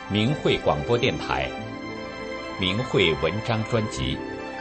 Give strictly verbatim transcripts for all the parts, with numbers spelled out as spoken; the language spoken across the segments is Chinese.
明慧广播电台明慧文章专辑。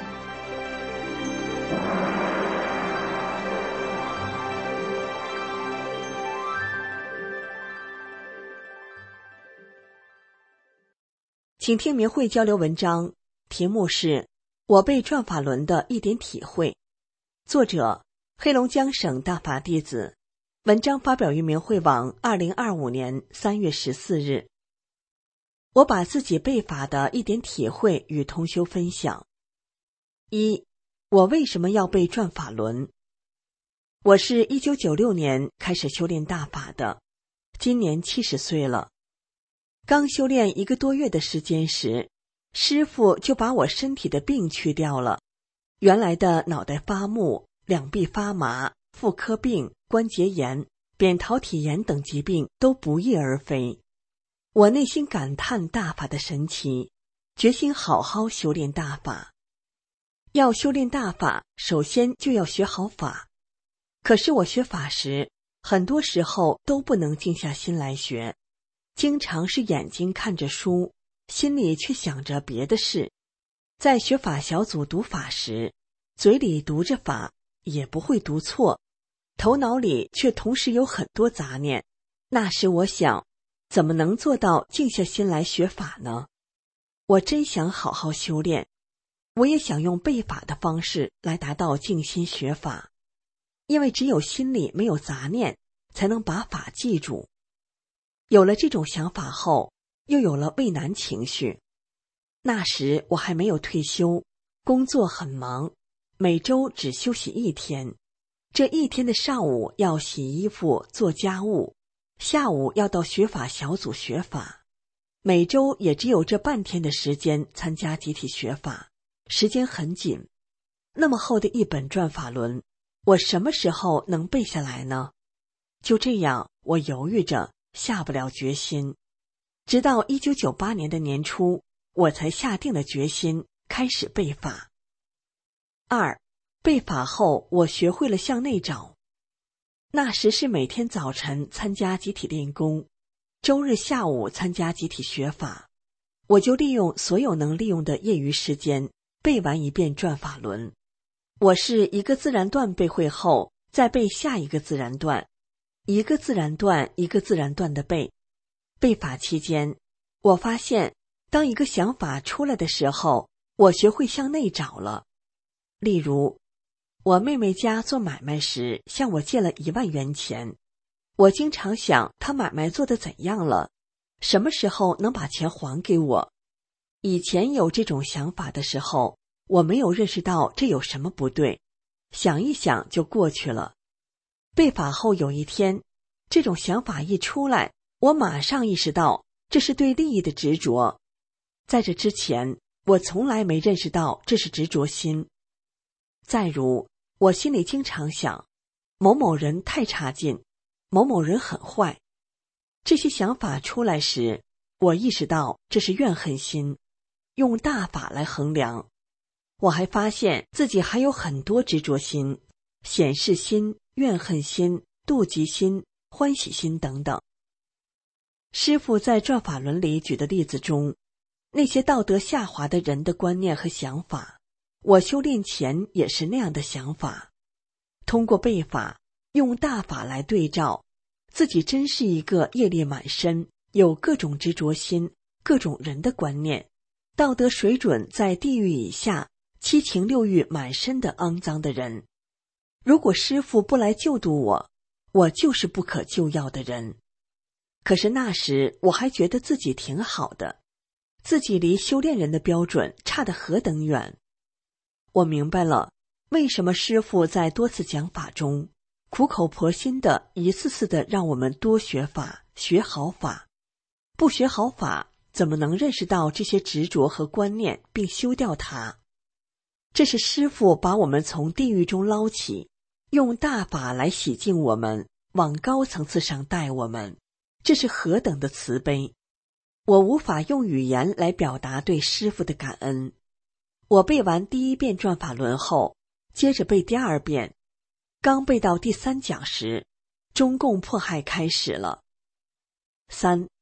请听明慧交流文章，题目是我被转法轮的一点体会，作者黑龙江省大法弟子，文章发表于明慧网二零二五年三月十四日。我把自己被法的一点体会与同修分享。一，我为什么要被转法轮？我是一九九六年开始修炼大法的，今年七十岁了。刚修炼一个多月的时间时，师父就把我身体的病去掉了，原来的脑袋发木、两臂发麻、妇科病、关节炎、扁桃体炎等疾病都不翼而飞。我内心感叹大法的神奇，决心好好修炼大法。要修炼大法，首先就要学好法。可是我学法时，很多时候都不能静下心来学，经常是眼睛看着书，心里却想着别的事。在学法小组读法时，嘴里读着法，也不会读错，头脑里却同时有很多杂念。那时我想，怎么能做到静下心来学法呢？我真想好好修炼，我也想用背法的方式来达到静心学法，因为只有心里没有杂念，才能把法记住。有了这种想法后，又有了畏难情绪。那时我还没有退休，工作很忙，每周只休息一天。这一天的上午要洗衣服、做家务，下午要到学法小组学法，每周也只有这半天的时间参加集体学法，时间很紧。那么厚的一本转法轮，我什么时候能背下来呢？就这样，我犹豫着，下不了决心。直到一九九八年的年初，我才下定了决心，开始背法。二，背法后，我学会了向内找。那时是每天早晨参加集体练功，周日下午参加集体学法，我就利用所有能利用的业余时间背完一遍转法轮。我是一个自然段背会后，再背下一个自然段，一个自然段一个自然段的背。背法期间，我发现当一个想法出来的时候，我学会向内找了。例如，我妹妹家做买卖时向我借了一万元钱，我经常想她买卖做得怎样了，什么时候能把钱还给我。以前有这种想法的时候，我没有认识到这有什么不对，想一想就过去了。背法后有一天，这种想法一出来，我马上意识到这是对利益的执着。在这之前，我从来没认识到这是执着心。再如，我心里经常想，某某人太差劲，某某人很坏。这些想法出来时，我意识到这是怨恨心，用大法来衡量。我还发现自己还有很多执着心、显示心、怨恨心、妒忌心、欢喜心等等。师父在转法轮里举的例子中，那些道德下滑的人的观念和想法，我修炼前也是那样的想法。通过背法，用大法来对照，自己真是一个业力满身，有各种执着心、各种人的观念，道德水准在地狱以下，七情六欲满身的肮脏的人。如果师父不来救度我，我就是不可救药的人。可是那时我还觉得自己挺好的，自己离修炼人的标准差得何等远。我明白了，为什么师父在多次讲法中，苦口婆心的一次次的让我们多学法，学好法。不学好法，怎么能认识到这些执着和观念，并修掉它？这是师父把我们从地狱中捞起，用大法来洗净我们，往高层次上带我们。这是何等的慈悲！我无法用语言来表达对师父的感恩。我背完第一遍转法轮后，接着背第二遍。刚背到第三讲时，中共迫害开始了。三，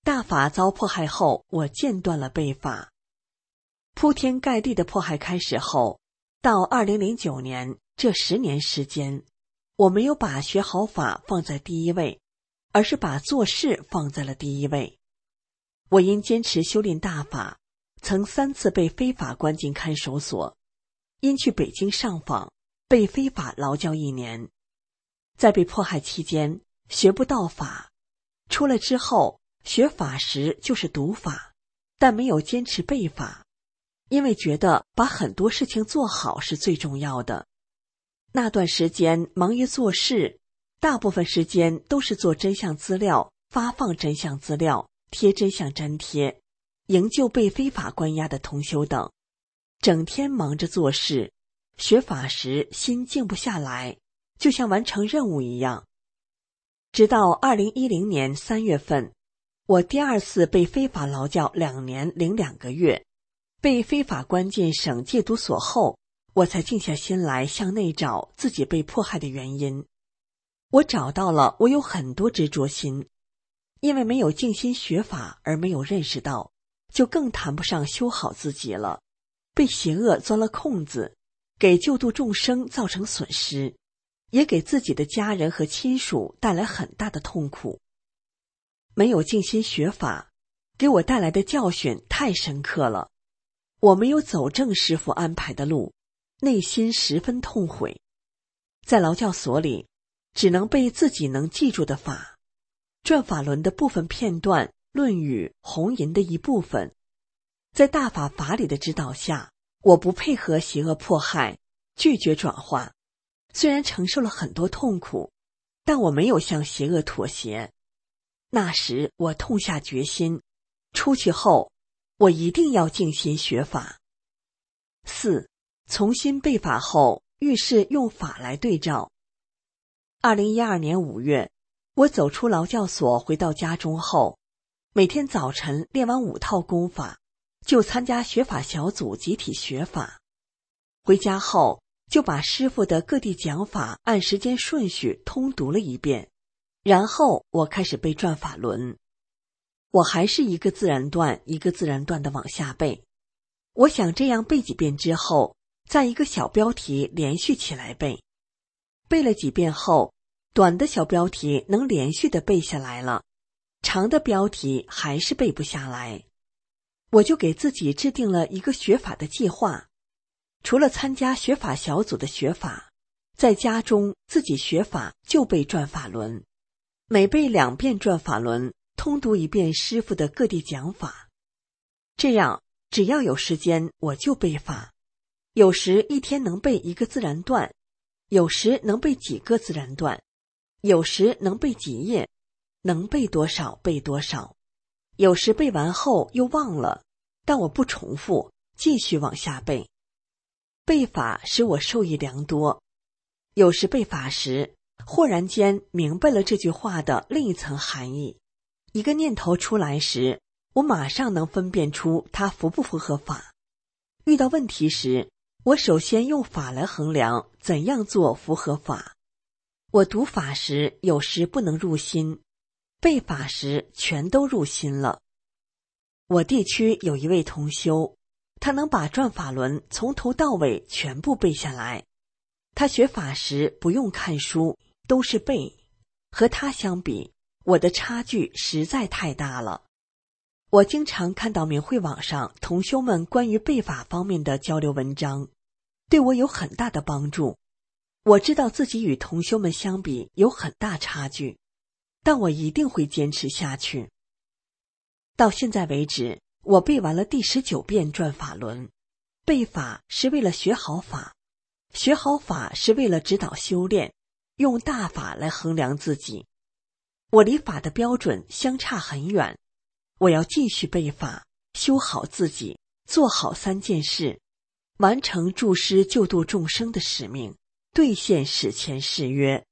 大法遭迫害后，我间断了背法。铺天盖地的迫害开始后，到二零零九年这十年时间，我没有把学好法放在第一位，而是把做事放在了第一位。我因坚持修炼大法，曾三次被非法关进看守所，因去北京上访，被非法劳教一年。在被迫害期间，学不到法，出来之后学法时就是读法，但没有坚持背法，因为觉得把很多事情做好是最重要的。那段时间忙于做事，大部分时间都是做真相资料，发放真相资料，贴真相粘贴，营救被非法关押的同修等，整天忙着做事，学法时心静不下来，就像完成任务一样。直到二零一零年三月份，我第二次被非法劳教两年零两个月，被非法关进省戒毒所后，我才静下心来向内找自己被迫害的原因。我找到了我有很多执着心，因为没有静心学法而没有认识到，就更谈不上修好自己了，被邪恶钻了空子，给救度众生造成损失，也给自己的家人和亲属带来很大的痛苦。没有静心学法，给我带来的教训太深刻了。我没有走正师父安排的路，内心十分痛悔。在劳教所里，只能背自己能记住的法，转法轮的部分片段，论语、红银的一部分。在大法法理的指导下，我不配合邪恶迫害，拒绝转化。虽然承受了很多痛苦，但我没有向邪恶妥协。那时我痛下决心，出去后我一定要静心学法。四、重新背法后，遇事用法来对照。二零一二年五月，我走出劳教所回到家中后，每天早晨练完五套功法，就参加学法小组集体学法。回家后就把师父的各地讲法按时间顺序通读了一遍，然后我开始背转法轮。我还是一个自然段一个自然段的往下背。我想这样背几遍之后，在一个小标题连续起来背。背了几遍后，短的小标题能连续的背下来了，长的标题还是背不下来。我就给自己制定了一个学法的计划，除了参加学法小组的学法，在家中自己学法就背转法轮，每背两遍转法轮，通读一遍师父的各地讲法。这样只要有时间我就背法，有时一天能背一个自然段，有时能背几个自然段，有时能背几页，能背多少背多少。有时背完后又忘了，但我不重复，继续往下背。背法使我受益良多。有时背法时，忽然间明白了这句话的另一层含义。一个念头出来时，我马上能分辨出它符不符合法。遇到问题时，我首先用法来衡量怎样做符合法。我读法时有时不能入心，背法时全都入心了。我地区有一位同修，他能把转法轮从头到尾全部背下来。他学法时不用看书，都是背。和他相比，我的差距实在太大了。我经常看到明慧网上同修们关于背法方面的交流文章，对我有很大的帮助。我知道自己与同修们相比有很大差距，但我一定会坚持下去。到现在为止，我背完了第十九遍转法轮。背法是为了学好法，学好法是为了指导修炼，用大法来衡量自己。我离法的标准相差很远，我要继续背法，修好自己，做好三件事，完成助师救度众生的使命，兑现史前誓约。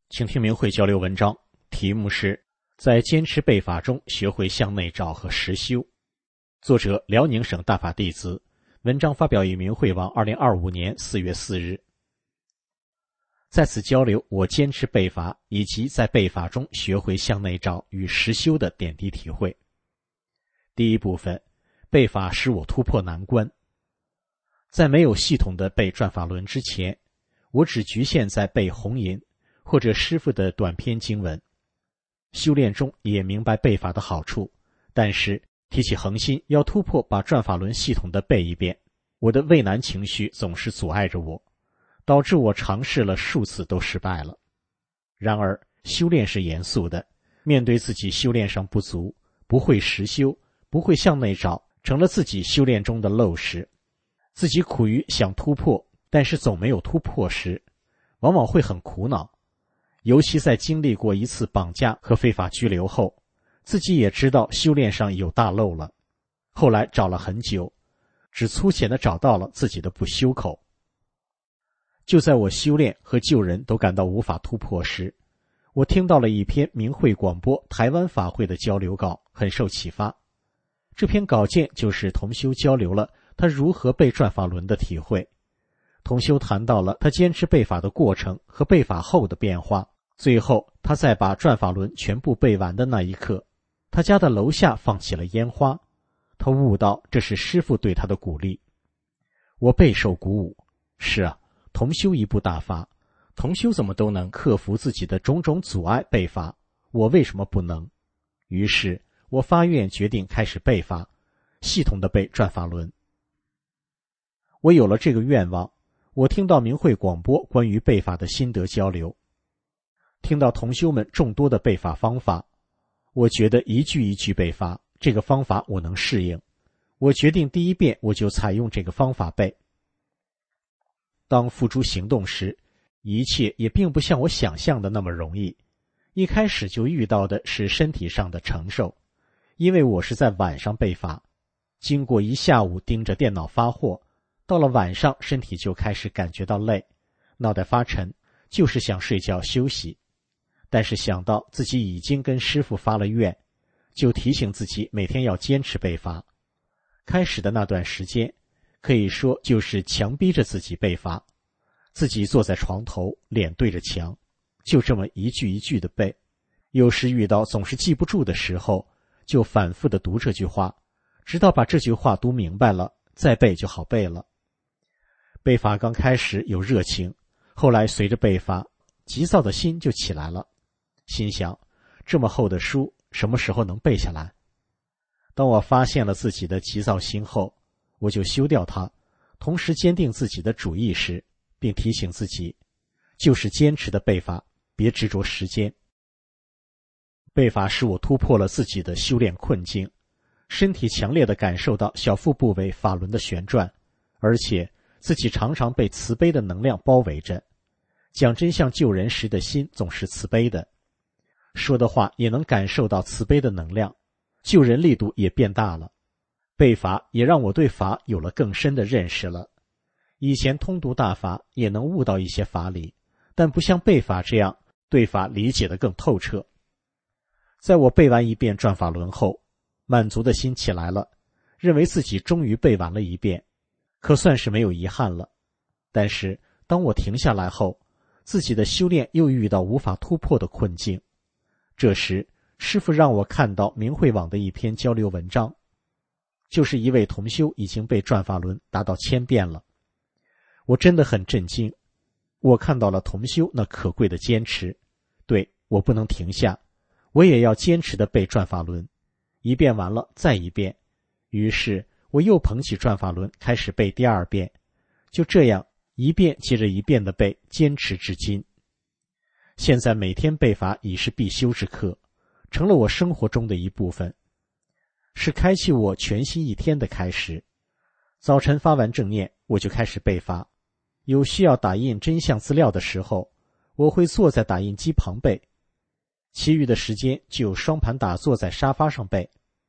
请听明慧交流文章，题目是在坚持背法中学会向内照和实修。作者辽宁省大法弟子，文章发表于明慧网二零二五年四月四日。在此交流我坚持背法以及在背法中学会向内照与实修的点滴体会。第一部分，背法使我突破难关。在没有系统的背转法轮之前，我只局限在背红吟或者师父的短篇经文。修炼中也明白背法的好处，但是提起恒心要突破把转法轮系统的背一遍，我的畏难情绪总是阻碍着我，导致我尝试了数次都失败了。然而修炼是严肃的，面对自己修炼上不足，不会实修，不会向内照，成了自己修炼中的陋习。自己苦于想突破，但是总没有突破时，往往会很苦恼。尤其在经历过一次绑架和非法拘留后，自己也知道修炼上有大漏了。后来找了很久，只粗浅地找到了自己的不修口。就在我修炼和救人都感到无法突破时，我听到了一篇明慧广播台湾法会的交流稿，很受启发。这篇稿件就是同修交流了他如何背转法轮的体会。同修谈到了他坚持背法的过程和背法后的变化，最后他在把转法轮全部背完的那一刻，他家的楼下放起了烟花，他悟到这是师父对他的鼓励。我备受鼓舞。是啊，同修一部大法，同修怎么都能克服自己的种种阻碍背法，我为什么不能？于是我发愿决定开始背法，系统的背转法轮。我有了这个愿望，我听到明慧广播关于背法的心得交流，听到同修们众多的背法方法，我觉得一句一句背法，这个方法我能适应。我决定第一遍我就采用这个方法背。当付诸行动时，一切也并不像我想象的那么容易。一开始就遇到的是身体上的承受，因为我是在晚上背法，经过一下午盯着电脑发货，到了晚上身体就开始感觉到累，脑袋发沉，就是想睡觉休息。但是想到自己已经跟师父发了愿，就提醒自己每天要坚持背法。开始的那段时间，可以说就是强逼着自己背法，自己坐在床头，脸对着墙，就这么一句一句的背。有时遇到总是记不住的时候，就反复的读这句话，直到把这句话读明白了，再背就好背了。背法刚开始有热情，后来随着背法，急躁的心就起来了，心想这么厚的书什么时候能背下来？当我发现了自己的急躁心后，我就修掉它，同时坚定自己的主意识，并提醒自己，就是坚持的背法，别执着时间。背法使我突破了自己的修炼困境，身体强烈地感受到小腹部位法轮的旋转，而且自己常常被慈悲的能量包围着。讲真相救人时的心总是慈悲的，说的话也能感受到慈悲的能量，救人力度也变大了。背法也让我对法有了更深的认识了。以前通读大法也能悟到一些法理，但不像背法这样对法理解得更透彻。在我背完一遍转法轮后，满足的心起来了，认为自己终于背完了一遍，可算是没有遗憾了。但是当我停下来后，自己的修炼又遇到无法突破的困境。这时师父让我看到明慧网的一篇交流文章，就是一位同修已经背转法轮达到千遍了。我真的很震惊，我看到了同修那可贵的坚持。对，我不能停下，我也要坚持地背转法轮，一遍完了再一遍。于是我又捧起转法轮开始背第二遍，就这样一遍接着一遍地背，坚持至今。现在每天背法已是必修之课，成了我生活中的一部分，是开启我全新一天的开始。早晨发完正念，我就开始背法。有需要打印真相资料的时候，我会坐在打印机旁背，其余的时间就双盘打坐在沙发上背。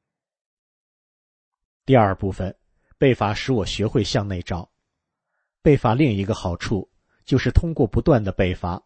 第二部分，背法使我学会向内照。背法另一个好处就是通过不断的背法，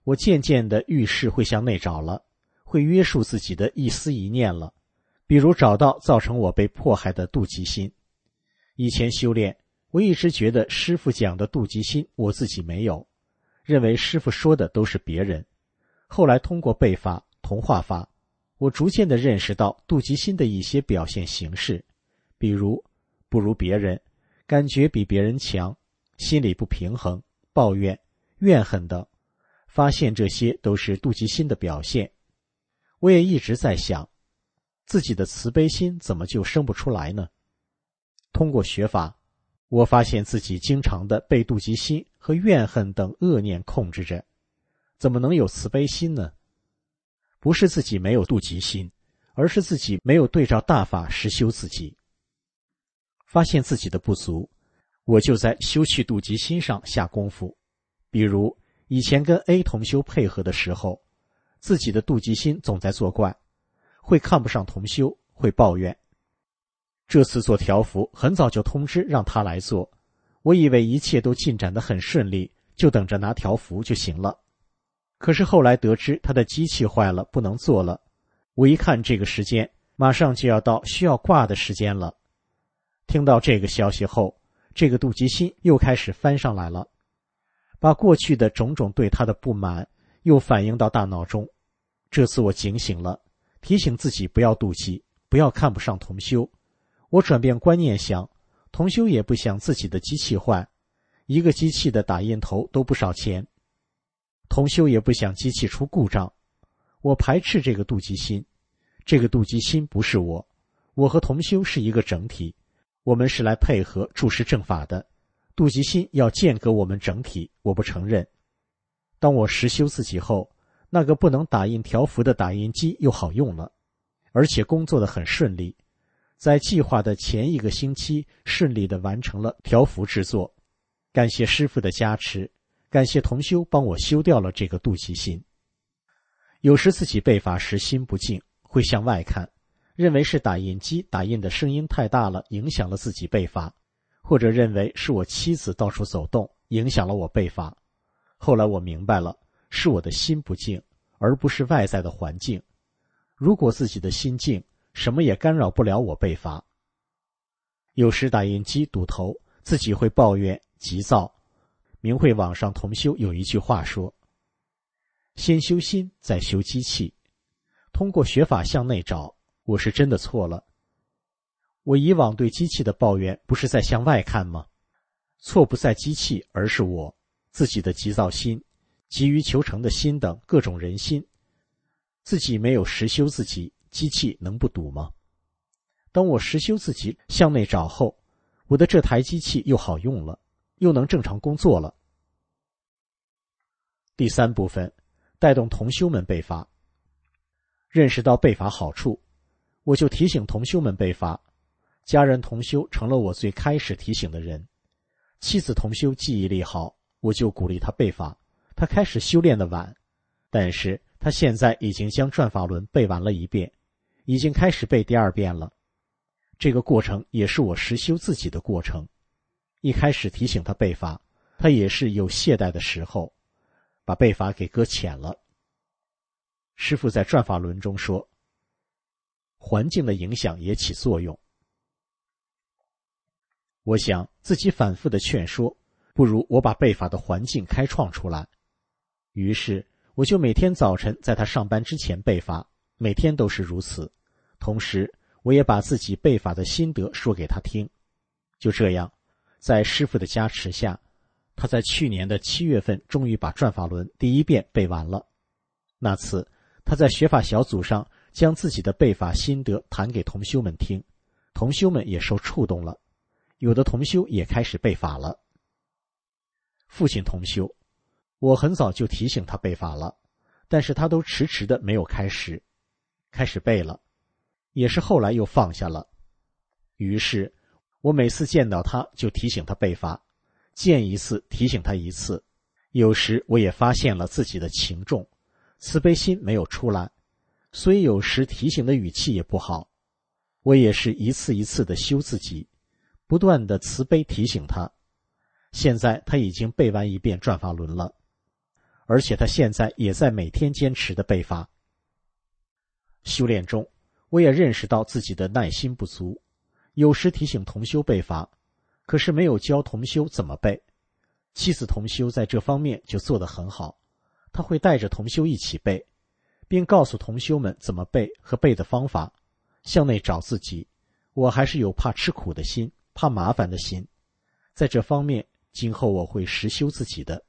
我渐渐的遇事会向内找了，会约束自己的一思一念了，比如找到造成我被迫害的妒忌心。以前修炼，我一直觉得师父讲的妒忌心我自己没有，认为师父说的都是别人。后来通过背法、同化法，我逐渐地认识到妒忌心的一些表现形式，比如不如别人，感觉比别人强，心里不平衡，抱怨、怨恨等，发现这些都是妒忌心的表现。我也一直在想，自己的慈悲心怎么就生不出来呢？通过学法，我发现自己经常的被妒忌心和怨恨等恶念控制着，怎么能有慈悲心呢？不是自己没有妒忌心，而是自己没有对照大法实修自己。发现自己的不足，我就在修去妒忌心上下功夫。比如以前跟 A 同修配合的时候，自己的妒忌心总在作怪，会看不上同修，会抱怨。这次做调伏，很早就通知让他来做，我以为一切都进展得很顺利，就等着拿调伏就行了。可是后来得知他的机器坏了，不能做了。我一看这个时间，马上就要到需要挂的时间了。听到这个消息后，这个妒忌心又开始翻上来了，把过去的种种对他的不满又反映到大脑中。这次我警醒了，提醒自己不要妒忌，不要看不上同修。我转变观念想，同修也不想自己的机器坏，一个机器的打印头都不少钱，同修也不想机器出故障。我排斥这个妒忌心，这个妒忌心不是我，我和同修是一个整体，我们是来配合注释正法的，妒忌心要间隔我们整体，我不承认。当我实修自己后，那个不能打印条幅的打印机又好用了，而且工作得很顺利，在计划的前一个星期顺利地完成了条幅制作。感谢师父的加持，感谢同修帮我修掉了这个妒忌心。有时自己背法时心不静，会向外看，认为是打印机打印的声音太大了，影响了自己背法，或者认为是我妻子到处走动，影响了我背法。后来我明白了，是我的心不静，而不是外在的环境。如果自己的心静，什么也干扰不了我背法。有时打印机堵头，自己会抱怨急躁。明慧网上同修有一句话说，先修心，再修机器。通过学法向内找，我是真的错了。我以往对机器的抱怨不是在向外看吗？错不在机器，而是我自己的急躁心、急于求成的心等各种人心。自己没有实修自己，机器能不堵吗？当我实修自己向内找后，我的这台机器又好用了，又能正常工作了。第三部分，带动同修们背法。认识到背法好处，我就提醒同修们背法。家人同修成了我最开始提醒的人。妻子同修记忆力好，我就鼓励他背法。他开始修炼的晚，但是他现在已经将转法轮背完了一遍，已经开始背第二遍了。这个过程也是我实修自己的过程。一开始提醒他背法，他也是有懈怠的时候，把背法给搁浅了。师父在转法轮中说，环境的影响也起作用。我想自己反复的劝说，不如我把背法的环境开创出来。于是我就每天早晨在他上班之前背法，每天都是如此。同时我也把自己背法的心得说给他听。就这样，在师父的加持下，他在去年的七月份终于把转法轮第一遍背完了。那次他在学法小组上将自己的背法心得谈给同修们听，同修们也受触动了，有的同修也开始背法了。父亲同修，我很早就提醒他背法了，但是他都迟迟的没有开始。开始背了，也是后来又放下了。于是我每次见到他就提醒他背法，见一次提醒他一次。有时我也发现了自己的情重，慈悲心没有出来，所以有时提醒的语气也不好。我也是一次一次的修自己，不断的慈悲提醒他。现在他已经背完一遍转法轮了， 而且他现在也在每天坚持的背法。修炼中，我也认识到自己的耐心不足，有时提醒同修背法，可是没有教同修怎么背。妻子同修在这方面就做得很好，他会带着同修一起背，并告诉同修们怎么背和背的方法。向内找自己，我还是有怕吃苦的心，怕麻烦的心，在这方面今后我会实修自己的。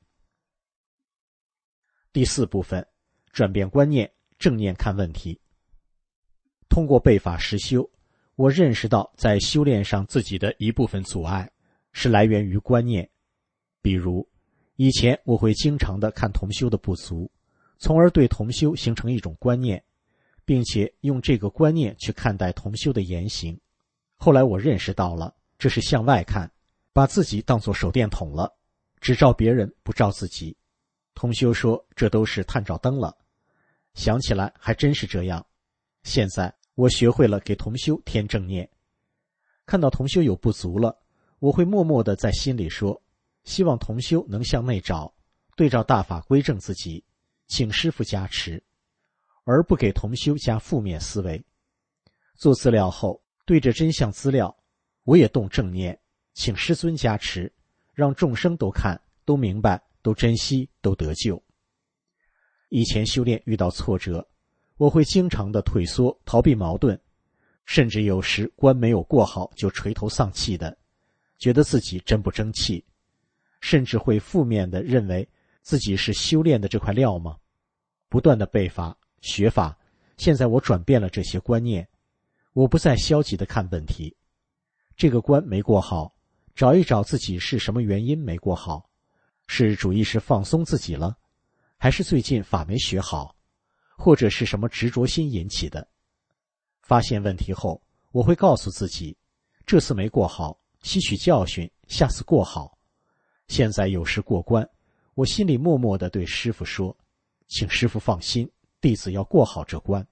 第四部分，转变观念，正念看问题。通过背法实修，我认识到在修炼上自己的一部分阻碍是来源于观念。比如以前我会经常的看同修的不足，从而对同修形成一种观念，并且用这个观念去看待同修的言行。后来我认识到了，这是向外看，把自己当作手电筒了，只照别人不照自己。同修说这都是探照灯了，想起来还真是这样。现在我学会了给同修添正念，看到同修有不足了，我会默默地在心里说，希望同修能向内找，对照大法归正自己，请师父加持，而不给同修加负面思维。做资料后，对着真相资料，我也动正念，请师尊加持，让众生都看，都明白，都珍惜，都得救。以前修炼遇到挫折，我会经常的退缩，逃避矛盾，甚至有时关没有过好就垂头丧气的，觉得自己真不争气，甚至会负面的认为自己是修炼的这块料吗？不断的背法学法，现在我转变了这些观念，我不再消极的看问题。这个关没过好，找一找自己是什么原因没过好，是主意识放松自己了，还是最近法没学好，或者是什么执着心引起的。发现问题后，我会告诉自己，这次没过好，吸取教训，下次过好。现在有时过关，我心里默默地对师父说，请师父放心，弟子要过好这关。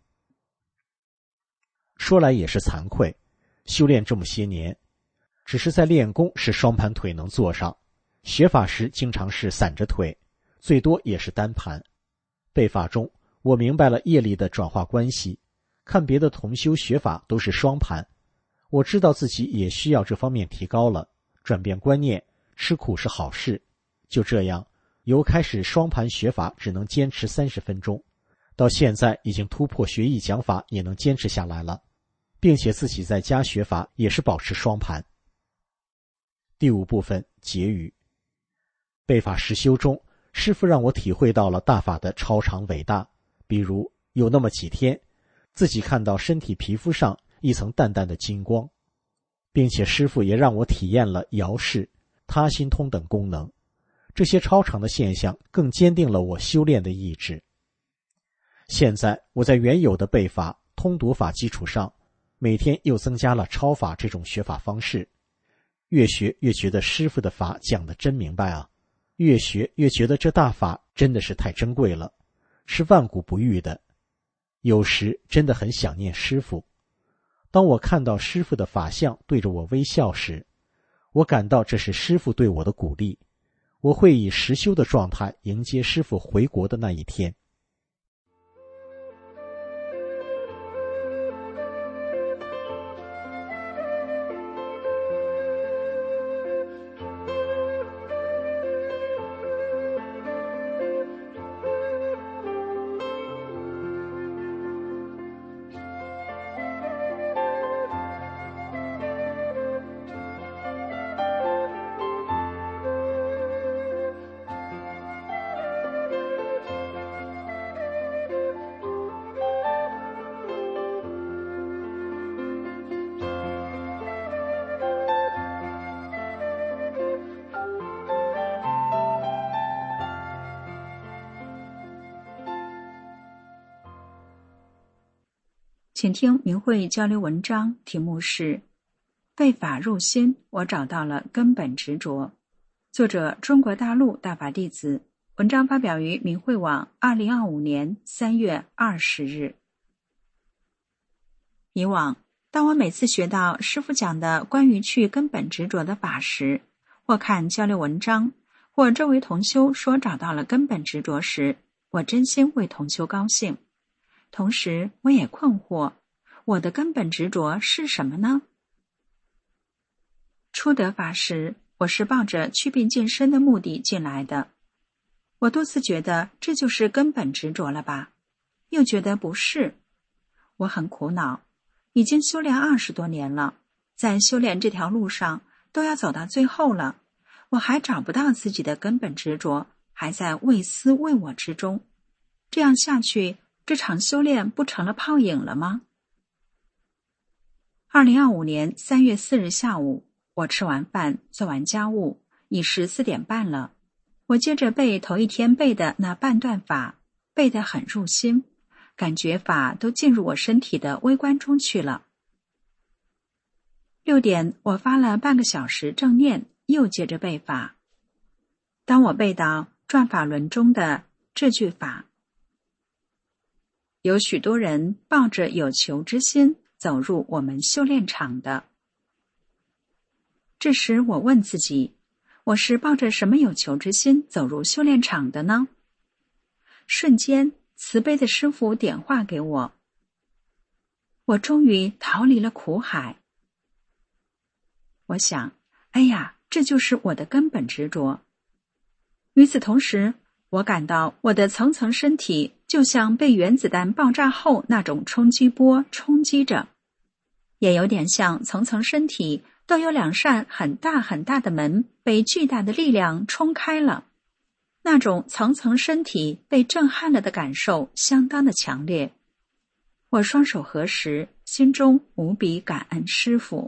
说来也是惭愧，修炼这么些年，只是在练功是双盘腿能坐上，学法时经常是散着腿，最多也是单盘。背法中，我明白了业力的转化关系，看别的同修学法都是双盘，我知道自己也需要这方面提高了，转变观念，吃苦是好事。就这样，由开始双盘学法只能坚持三十分钟，到现在已经突破学艺讲法也能坚持下来了，并且自己在家学法也是保持双盘。第五部分，结语。背法实修中，师父让我体会到了大法的超常伟大。比如有那么几天，自己看到身体皮肤上一层淡淡的金光，并且师父也让我体验了遥视、他心通等功能。这些超常的现象更坚定了我修炼的意志。现在我在原有的背法、通读法基础上，每天又增加了超法这种学法方式。越学越觉得师父的法讲得真明白啊，越学越觉得这大法真的是太珍贵了，是万古不遇的。有时真的很想念师父。当我看到师父的法相对着我微笑时，我感到这是师父对我的鼓励，我会以实修的状态迎接师父回国的那一天。 请听明慧交流文章，题目是背法入心，我找到了根本执着。作者中国大陆大法弟子，文章发表于明慧网二零二五年三月二十日。以往，当我每次学到师父讲的关于去根本执着的法时，或看交流文章， 或这位同修说找到了根本执着时，我真心为同修高兴。同时我也困惑，我的根本执着是什么呢？初得法时，我是抱着祛病净身的目的进来的。我多次觉得这就是根本执着了吧，又觉得不是。我很苦恼，已经修炼二十多年了，在修炼这条路上都要走到最后了，我还找不到自己的根本执着，还在为私为我之中。这样下去，这场修炼不成了泡影了吗？二零二五年三月四日下午，我吃完饭，做完家务，已是四点半了。我接着背头一天背的那半段法，背得很入心，感觉法都进入我身体的微观中去了。六点，我发了半个小时正念，又接着背法。当我背到转法轮中的这句法，有许多人抱着有求之心走入我们修炼场的。这时我问自己，我是抱着什么有求之心走入修炼场的呢？瞬间，慈悲的师父点化给我，我终于逃离了苦海。我想，哎呀，这就是我的根本执着。与此同时，我感到我的层层身体就像被原子弹爆炸后那种冲击波冲击着，也有点像层层身体都有两扇很大很大的门被巨大的力量冲开了，那种层层身体被震撼了的感受相当的强烈。我双手合十，心中无比感恩师父。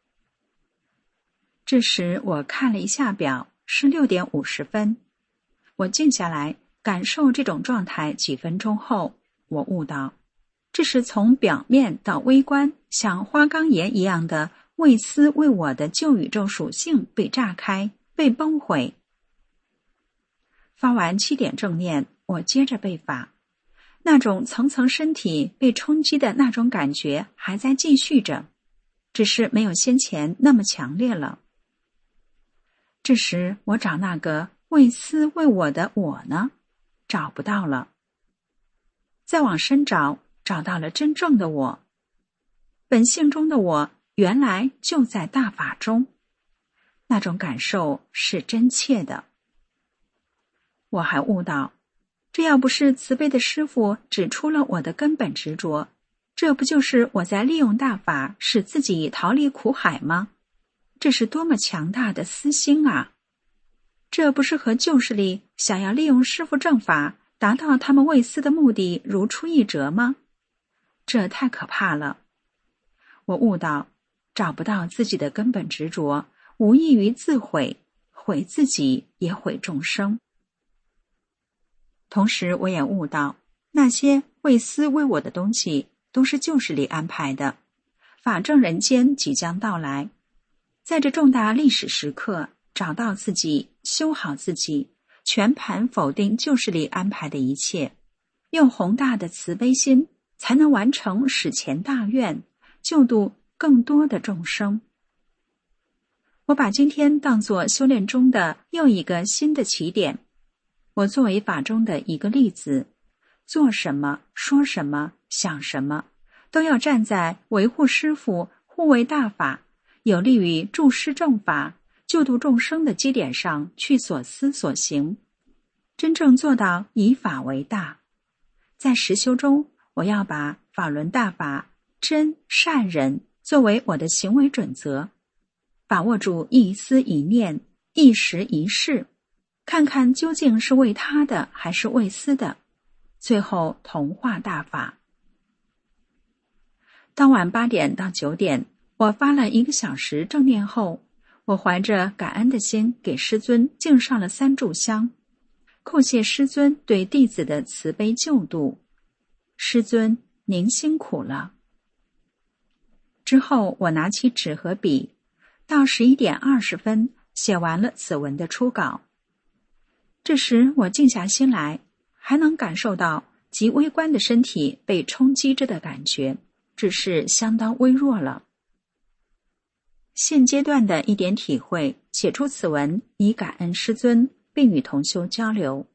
这时我看了一下表，是六点五十分。我静下来感受这种状态几分钟后，我悟到，这是从表面到微观，像花岗岩一样的为私为我的旧宇宙属性被炸开，被崩毁。发完七点正念，我接着背法，那种层层身体被冲击的那种感觉还在继续着，只是没有先前那么强烈了。这时我找那个为私为我的我呢？找不到了。再往深找，找到了真正的我。本性中的我原来就在大法中，那种感受是真切的。我还悟到，这要不是慈悲的师父指出了我的根本执着，这不就是我在利用大法使自己逃离苦海吗？这是多么强大的私心啊！这不是和旧势力想要利用师父正法达到他们为私的目的如出一辙吗？这太可怕了。我悟到，找不到自己的根本执着，无异于自毁，毁自己也毁众生。同时我也悟到，那些为私为我的东西都是旧势力安排的，法正人间即将到来。在这重大历史时刻，找到自己，修好自己，全盘否定旧势力安排的一切，用宏大的慈悲心，才能完成史前大愿，救度更多的众生。我把今天当作修炼中的又一个新的起点。我作为法中的一个例子，做什么、说什么、想什么，都要站在维护师父、护卫大法、有利于助施正法、救度众生的基点上去所思所行，真正做到以法为大。在实修中，我要把法轮大法、真善忍作为我的行为准则，把握住一思一念、一时一事，看看究竟是为他的还是为私的，最后同化大法。当晚八点到九点，我发了一个小时正念后，我怀着感恩的心给师尊敬上了三炷香，叩谢师尊对弟子的慈悲救度。师尊，您辛苦了。之后我拿起纸和笔，到十一点二十分写完了此文的初稿。这时我静下心来，还能感受到极微观的身体被冲击着的感觉，只是相当微弱了。现阶段的一点体会，写出此文以感恩师尊， 并与同修交流。